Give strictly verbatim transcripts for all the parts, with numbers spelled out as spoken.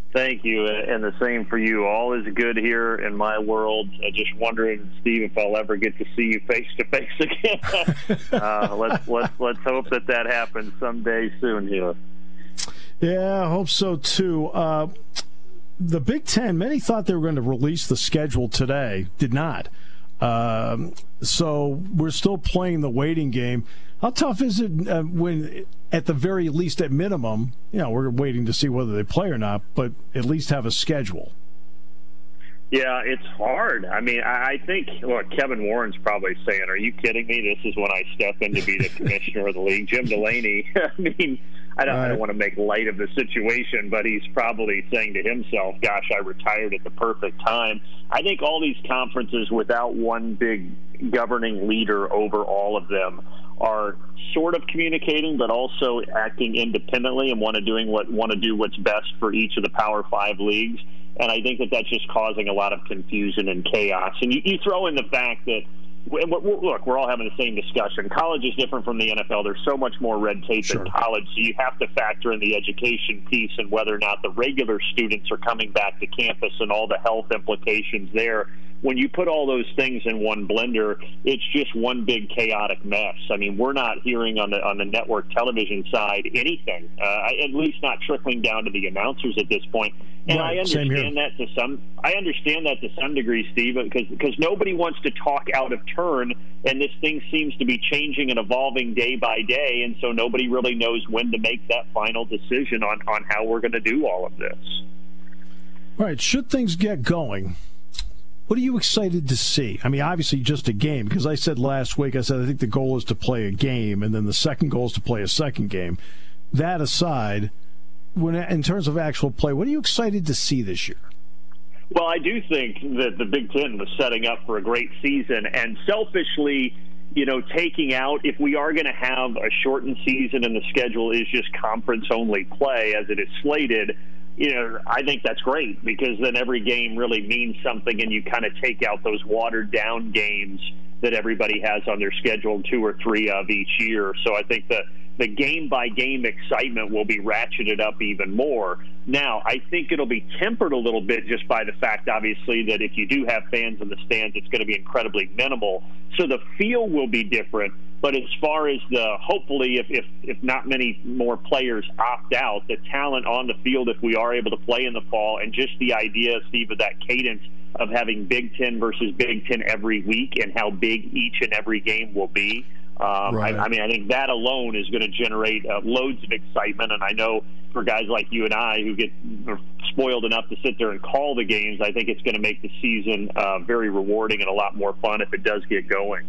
Thank you, and the same for you. All is good here in my world. Uh, just wondering, Steve, if I'll ever get to see you face to face again. uh, let's let's let's hope that that happens someday soon here. Yeah, I hope so too. Uh, the Big Ten, many thought they were going to release the schedule today. Did not. Um, so we're still playing the waiting game. How tough is it uh, when, at the very least, at minimum, you know, we're waiting to see whether they play or not, but at least have a schedule? Yeah, it's hard. I mean, I think, look, Kevin Warren's probably saying, are you kidding me? This is when I step in to be the commissioner of the league. Jim Delaney, I mean, I don't, right. I don't want to make light of the situation, but he's probably saying to himself, gosh, I retired at the perfect time. I think all these conferences, without one big governing leader over all of them, are sort of communicating, but also acting independently and want to doing what want to do what's best for each of the Power Five leagues. And I think that that's just causing a lot of confusion and chaos. And you, you throw in the fact that, look, we're all having the same discussion. College is different from the N F L. There's so much more red tape sure. in college, so you have to factor in the education piece and whether or not the regular students are coming back to campus and all the health implications there. When you put all those things in one blender, it's just one big chaotic mess. I mean, we're not hearing on the on the network television side anything, uh, at least not trickling down to the announcers at this point. And right, I understand that to some. I understand that to some degree, Steve, because because nobody wants to talk out of turn, and this thing seems to be changing and evolving day by day, and so nobody really knows when to make that final decision on on how we're going to do all of this. All right, should things get going, what are you excited to see? I mean, obviously just a game, because I said last week, I said I think the goal is to play a game, and then the second goal is to play a second game. That aside, when in terms of actual play, what are you excited to see this year? Well, I do think that the Big Ten was setting up for a great season, and selfishly, you know, taking out, if we are going to have a shortened season and the schedule is just conference-only play as it is slated, you know, I think that's great, because then every game really means something, and you kind of take out those watered-down games that everybody has on their schedule, two or three of each year. So I think the the game-by-game excitement will be ratcheted up even more. Now, I think it'll be tempered a little bit just by the fact, obviously, that if you do have fans in the stands, it's going to be incredibly minimal. So the feel will be different. But as far as the, hopefully, if, if, if not many more players opt out, the talent on the field, if we are able to play in the fall, and just the idea, Steve, of that cadence of having Big Ten versus Big Ten every week and how big each and every game will be. Um, right. I, I mean, I think that alone is going to generate uh, loads of excitement. And I know for guys like you and I who get spoiled enough to sit there and call the games, I think it's going to make the season uh, very rewarding and a lot more fun if it does get going.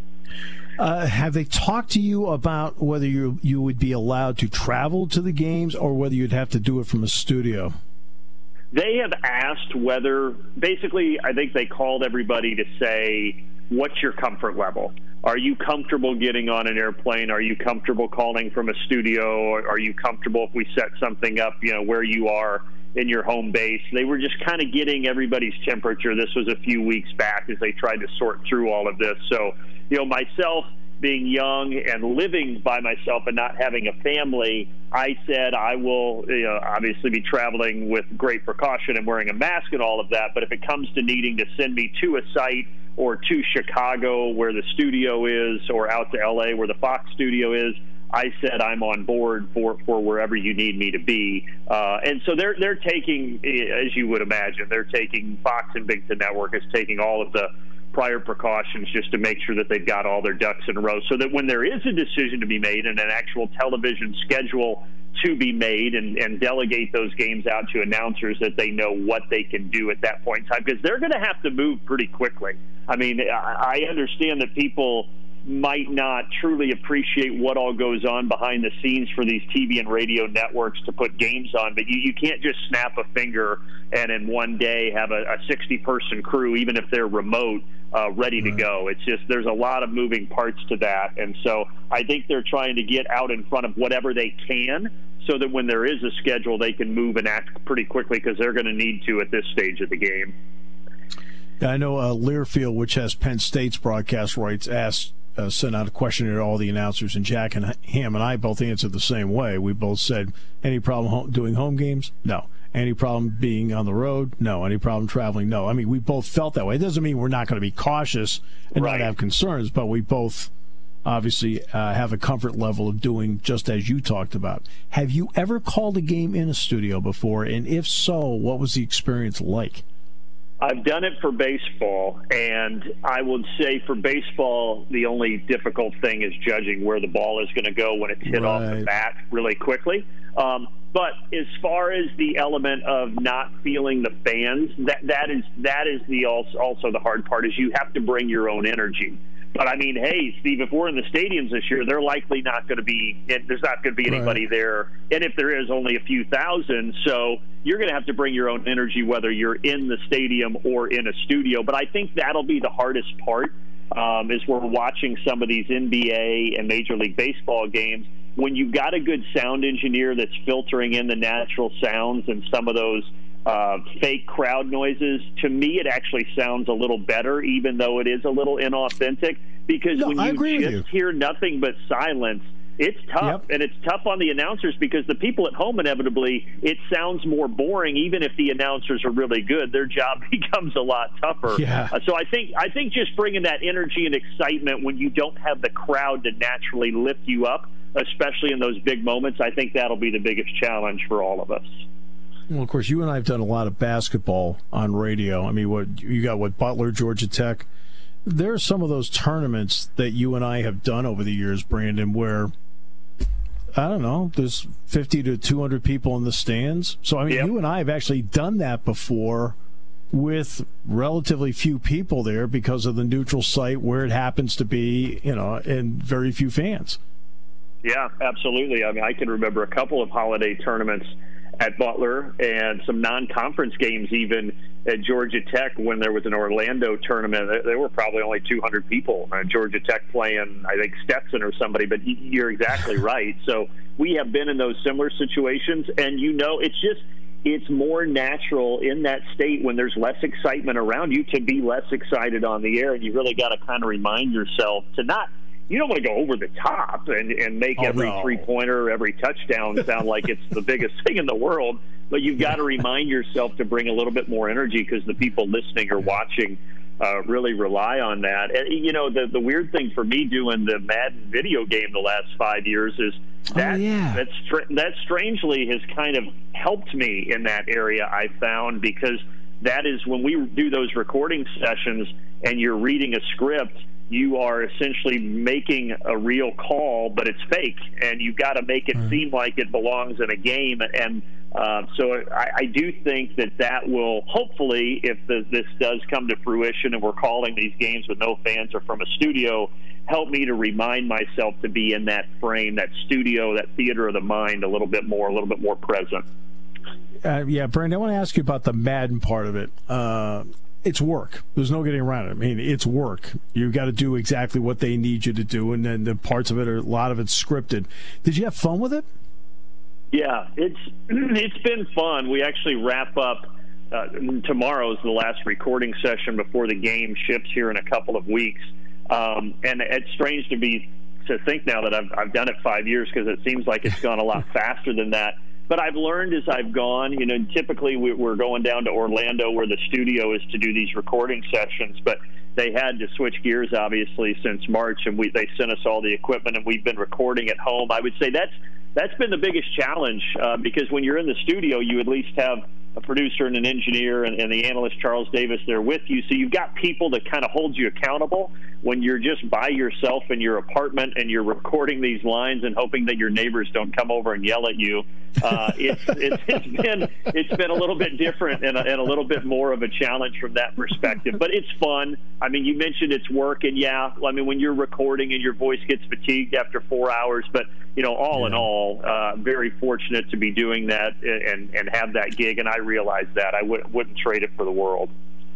Uh, have they talked to you about whether you you would be allowed to travel to the games or whether you'd have to do it from a studio? They have asked whether, basically, I think they called everybody to say, what's your comfort level? Are you comfortable getting on an airplane? Are you comfortable calling from a studio? Or are you comfortable if we set something up, you know, where you are in your home base? They were just kind of getting everybody's temperature. This was a few weeks back as they tried to sort through all of this. So, you know, myself being young and living by myself and not having a family, I said I will, you know, obviously be traveling with great precaution and wearing a mask and all of that. But if it comes to needing to send me to a site or to Chicago where the studio is, or out to L A where the Fox studio is, I said I'm on board for, for wherever you need me to be. Uh, and so they're they're taking, as you would imagine, they're taking, Fox and Big Ten Network is taking all of the prior precautions just to make sure that they've got all their ducks in a row, so that when there is a decision to be made and an actual television schedule to be made, and, and delegate those games out to announcers, that they know what they can do at that point in time, because they're going to have to move pretty quickly. I mean, I understand that people might not truly appreciate what all goes on behind the scenes for these T V and radio networks to put games on, but you, you can't just snap a finger and in one day have a sixty-person crew, even if they're remote, uh, ready to go. It's just, there's a lot of moving parts to that, and so I think they're trying to get out in front of whatever they can, so that when there is a schedule, they can move and act pretty quickly, because they're going to need to at this stage of the game. Yeah, I know uh, Learfield, which has Penn State's broadcast rights, asked, uh, sent out a questionnaire to all the announcers, and Jack and Ham and I both answered the same way. We both said, any problem home, doing home games? No. Any problem being on the road? No. Any problem traveling? No. I mean, we both felt that way. It doesn't mean we're not going to be cautious and right. not have concerns, but we both obviously uh, have a comfort level of doing just as you talked about. Have you ever called a game in a studio before? And if so, what was the experience like? I've done it for baseball, and I would say for baseball, the only difficult thing is judging where the ball is going to go when it's hit right. off the bat really quickly. Um, but as far as the element of not feeling the fans, that that is that is the also, also the hard part is you have to bring your own energy. But, I mean, hey, Steve, if we're in the stadiums this year, they're likely not going to be – there's not going to be anybody right. there. And if there is, only a few thousand. So you're going to have to bring your own energy whether you're in the stadium or in a studio. But I think that'll be the hardest part um, is we're watching some of these N B A and Major League Baseball games. When you've got a good sound engineer that's filtering in the natural sounds and some of those – Uh, fake crowd noises, to me it actually sounds a little better, even though it is a little inauthentic, because no, when I you agree just with you. hear nothing but silence, it's tough. Yep. And it's tough on the announcers because the people at home, inevitably, it sounds more boring, even if the announcers are really good. Their job becomes a lot tougher. Yeah. Uh, so I think I think just bringing that energy and excitement when you don't have the crowd to naturally lift you up, especially in those big moments, I think that'll be the biggest challenge for all of us. Well, of course, you and I have done a lot of basketball on radio. I mean, what you got, what Butler, Georgia Tech. There are some of those tournaments that you and I have done over the years, Brandon, where, I don't know, there's fifty to two hundred people in the stands. So, I mean, yep. you and I have actually done that before with relatively few people there because of the neutral site where it happens to be, you know, and very few fans. Yeah, absolutely. I mean, I can remember a couple of holiday tournaments at Butler and some non-conference games even at Georgia Tech when there was an Orlando tournament. There were probably only two hundred people. Uh, Georgia Tech playing, I think, Stetson or somebody, but you're exactly right. So we have been in those similar situations, and, you know, it's just it's more natural in that state when there's less excitement around you to be less excited on the air, and you really got to kind of remind yourself to not – you don't want to go over the top and, and make oh, every no. three-pointer, every touchdown sound like it's the biggest thing in the world. But you've got to remind yourself to bring a little bit more energy because the people listening or watching uh, really rely on that. And, you know, the, the weird thing for me doing the Madden video game the last five years is that, oh, yeah. that, str- that strangely has kind of helped me in that area, I found, because that is when we do those recording sessions and you're reading a script, you are essentially making a real call, but it's fake, and you've got to make it mm. seem like it belongs in a game. And uh, so I, I do think that that will hopefully, if the, this does come to fruition and we're calling these games with no fans or from a studio, help me to remind myself to be in that frame, that studio, that theater of the mind a little bit more, a little bit more present. Uh, yeah, Brandon, I want to ask you about the Madden part of it. Uh, It's work. There's no getting around it. I mean, it's work. You've got to do exactly what they need you to do, and then the parts of it are a lot of it's scripted. Did you have fun with it? Yeah, it's it's been fun. We actually wrap up uh, tomorrow's the last recording session before the game ships here in a couple of weeks, um, and it's strange to be to think now that I've I've done it five years because it seems like it's gone a lot faster than that. But I've learned as I've gone, you know, typically we're going down to Orlando where the studio is to do these recording sessions, but they had to switch gears, obviously, since March, and we, they sent us all the equipment, and we've been recording at home. I would say that's that's been the biggest challenge uh, because when you're in the studio, you at least have a producer and an engineer and, and the analyst, Charles Davis, there with you. So you've got people that kind of hold you accountable when you're just by yourself in your apartment and you're recording these lines and hoping that your neighbors don't come over and yell at you. Uh, it's, it's, it's been it's been a little bit different and a, and a little bit more of a challenge from that perspective. But it's fun. I mean, you mentioned it's work, and yeah, I mean, when you're recording and your voice gets fatigued after four hours, but you know, all yeah. in all, uh, very fortunate to be doing that and and have that gig, and I realize that I would, wouldn't trade it for the world.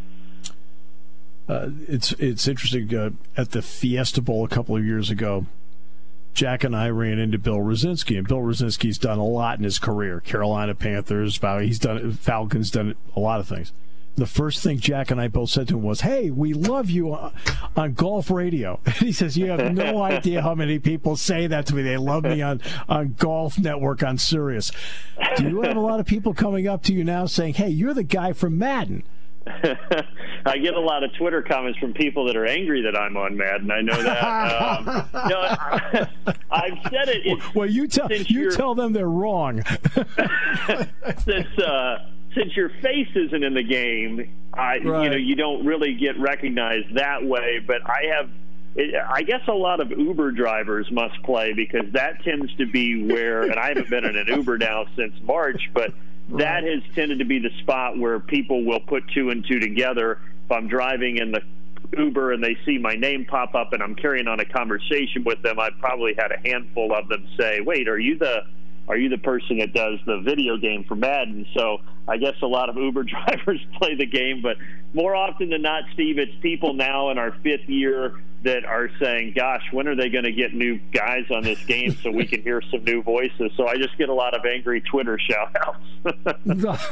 Uh, it's it's interesting. Uh, at the Fiesta Bowl a couple of years ago, Jack and I ran into Bill Rosinski, and Bill Rosinski's done a lot in his career. Carolina Panthers, he's done Falcons, done a lot of things. the first thing Jack and I both said to him was, "Hey, we love you on, on Golf Radio." And he says, "You have no idea how many people say that to me. They love me on, on Golf Network on Sirius." Do you have a lot of people coming up to you now saying, "Hey, you're the guy from Madden"? I get a lot of Twitter comments from people that are angry that I'm on Madden. I know that. um, no, I, I've said it. It's, well, you tell you tell them they're wrong. since uh, since your face isn't in the game, I right. you know you don't really get recognized that way. But I have. I guess a lot of Uber drivers must play because that tends to be where, and I haven't been in an Uber now since March, but that has tended to be the spot where people will put two and two together. If I'm driving in the Uber and they see my name pop up and I'm carrying on a conversation with them, I've probably had a handful of them say, "Wait, are you the are you the person that does the video game for Madden?" So I guess a lot of Uber drivers play the game, but more often than not, Steve, it's people now in our fifth year that are saying, "Gosh, when are they going to get new guys on this game so we can hear some new voices?" So I just get a lot of angry Twitter shout-outs.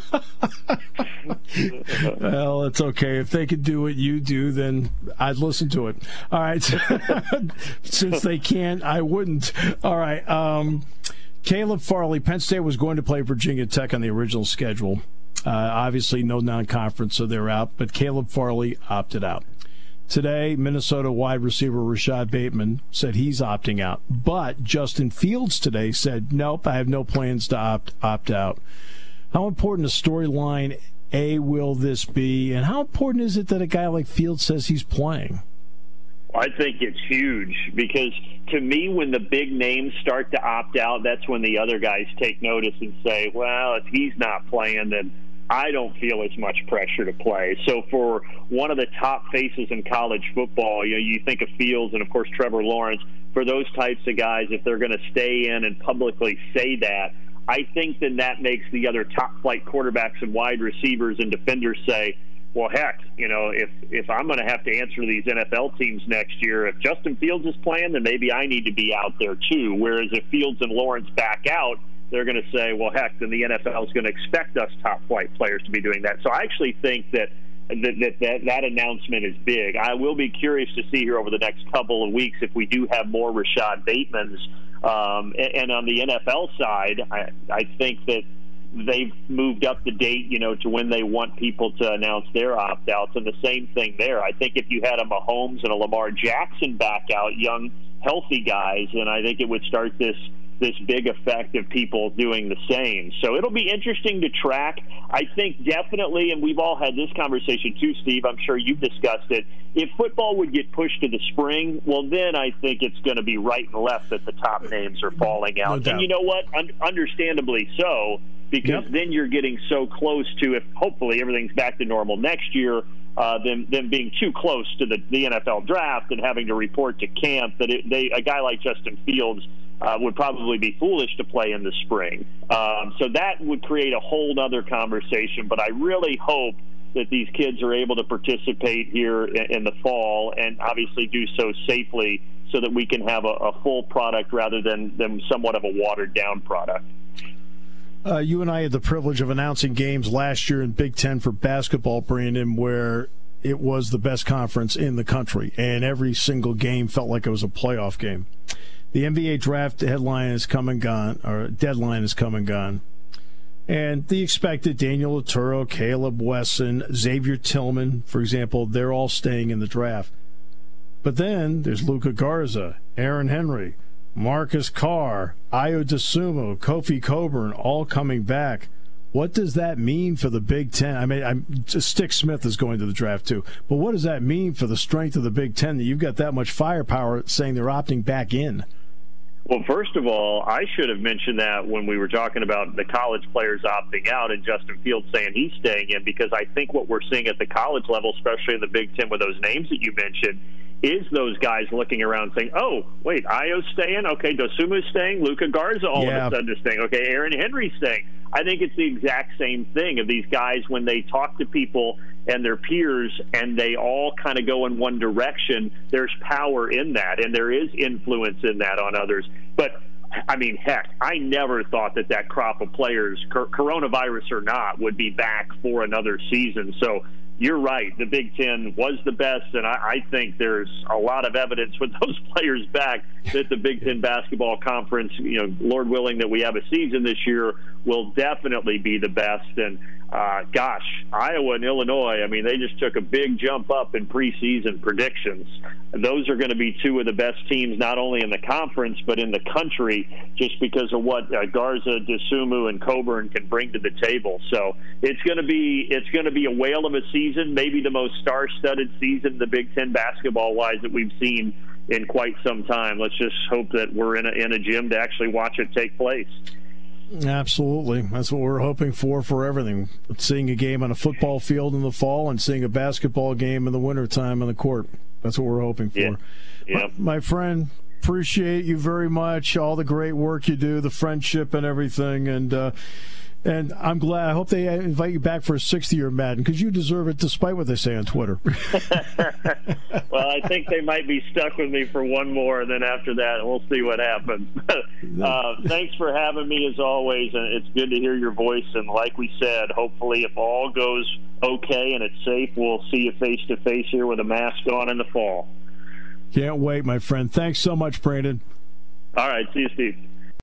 Well, it's okay. If they could do what you do, then I'd listen to it. All right. Since they can't, I wouldn't. All right. Um, Caleb Farley, Penn State was going to play Virginia Tech on the original schedule. Uh, obviously, no non-conference, so they're out. But Caleb Farley opted out. Today, Minnesota wide receiver Rashad Bateman said he's opting out. But Justin Fields today said, "Nope, I have no plans to opt opt out." How important a storyline, A, will this be? And how important is it that a guy like Fields says he's playing? I think it's huge because, to me, when the big names start to opt out, that's when the other guys take notice and say, well, if he's not playing, then I don't feel as much pressure to play. So for one of the top faces in college football, you know, you think of Fields and, of course, Trevor Lawrence. For those types of guys, if they're going to stay in and publicly say that, I think then that makes the other top-flight quarterbacks and wide receivers and defenders say, well, heck, you know, if, if I'm going to have to answer to these N F L teams next year, if Justin Fields is playing, then maybe I need to be out there too. Whereas if Fields and Lawrence back out, they're going to say, well, heck, then the N F L is going to expect us top-flight players to be doing that. So I actually think that that, that that that announcement is big. I will be curious to see here over the next couple of weeks if we do have more Rashad Batemans. Um, and, and on the N F L side, I, I think that they've moved up the date, you know, to when they want people to announce their opt-outs, and the same thing there. I think if you had a Mahomes and a Lamar Jackson back out, young, healthy guys, then I think it would start this this big effect of people doing the same. So it'll be interesting to track. I think definitely, and we've all had this conversation too, Steve, I'm sure you've discussed it, if football would get pushed to the spring, well, then I think it's going to be right and left that the top names are falling out. No and you know what? Un- understandably so, because yep. then you're getting so close to, if hopefully everything's back to normal next year, uh, them, them being too close to the, the N F L draft and having to report to camp, that it, they, a guy like Justin Fields uh, would probably be foolish to play in the spring. Um, so that would create a whole other conversation, but I really hope that these kids are able to participate here in, in the fall and obviously do so safely so that we can have a, a full product rather than, than somewhat of a watered-down product. Uh, you and I had the privilege of announcing games last year in Big Ten for basketball, Brandon, where it was the best conference in the country, and every single game felt like it was a playoff game. The N B A draft headline is come and gone, or deadline is come and gone. And the expected Daniel Otero, Caleb Wesson, Xavier Tillman, for example, they're all staying in the draft. But then there's Luka Garza, Aaron Henry, Marcus Carr, Ayo Dosunmu, Kofi Coburn, all coming back. What does that mean for the Big Ten? I mean, I'm, Stick Smith is going to the draft too. But what does that mean for the strength of the Big Ten that you've got that much firepower saying they're opting back in? Well, first of all, I should have mentioned that when we were talking about the college players opting out and Justin Fields saying he's staying in, because I think what we're seeing at the college level, especially in the Big Ten with those names that you mentioned, is those guys looking around saying, oh, wait, Ayo's staying? Okay, Dosunmu's staying? Luka Garza all yeah. of a sudden is staying. Okay, Aaron Henry's staying. I think it's the exact same thing of these guys when they talk to people and their peers and they all kind of go in one direction. There's power in that, and there is influence in that on others. But I mean, heck, I never thought that that crop of players, coronavirus or not, would be back for another season. So you're right. The Big Ten was the best, and I, I think there's a lot of evidence with those players back that the Big Ten basketball conference, you know, Lord willing that we have a season this year, will definitely be the best. And uh, gosh, Iowa and Illinois, I mean, they just took a big jump up in preseason predictions. Those are going to be two of the best teams, not only in the conference but in the country, just because of what uh, Garza, DeSumo, and Coburn can bring to the table. So it's going to be it's going to be a whale of a season, maybe the most star-studded season the Big Ten basketball-wise that we've seen in quite some time. Let's just hope that we're in a, in a gym to actually watch it take place. Absolutely. That's what we're hoping for for everything. Seeing a game on a football field in the fall and seeing a basketball game in the wintertime on the court. That's what we're hoping for. Yeah. Yeah. My, my friend, appreciate you very much, all the great work you do, the friendship and everything. And uh, and I'm glad. I hope they invite you back for a sixth year, Madden, because you deserve it despite what they say on Twitter. Well, I think they might be stuck with me for one more, and then after that, we'll see what happens. uh, thanks for having me, as always, and it's good to hear your voice. And like we said, hopefully if all goes okay and it's safe, we'll see you face-to-face here with a mask on in the fall. Can't wait, my friend. Thanks so much, Brandon. All right. See you, Steve.